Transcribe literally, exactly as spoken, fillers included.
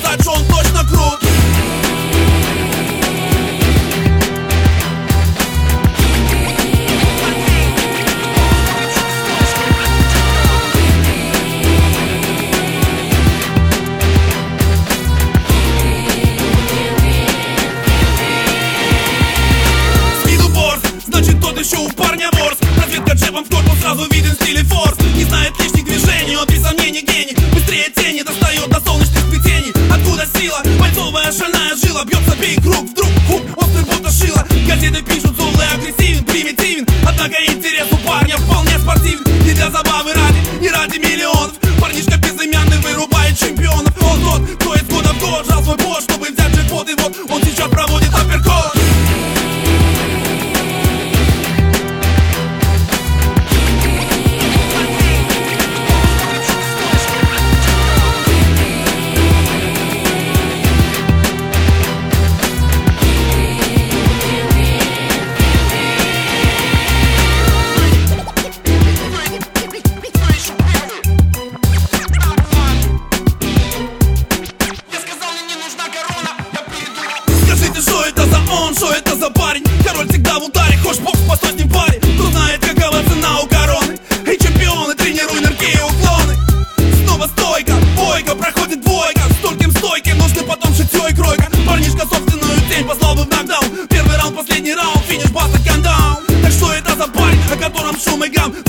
сказать, что он точно крут. Еще у парня ворс, разведка джебом в корпус, сразу виден стиль и форс. Не знает лишних движений, он без сомнений гений. Быстрее тени, достает до солнечных сплетений. Откуда сила? Бойцовая шальная жила. Бьется бей круг, вдруг хук, острый будто шила. Газеты пишут, злой, агрессивен, примитивен. Однако интерес у парня вполне спортивен. Не для забавы ради, не ради миллионов. Парнишка безымянный вырубает чемпионов. Он тот, кто из года в год жал свой бот, чтобы взять джекпот. И вот он сейчас проводит апперкот. Что это за он, что это за парень? Король всегда в ударе, хочешь бокс, постой с ним парень. Кто знает, какова цена у короны? Эй, чемпионы, тренируй нырки и уклоны. Снова стойка, бойка, проходит двойка. Стольким стойким нужны потом шитье и кройка. Парнишка собственную тень послал бы в нокдаун. Первый раунд, последний раунд, финиш, баста, кандаун. Так что это за парень, о котором шум и гам?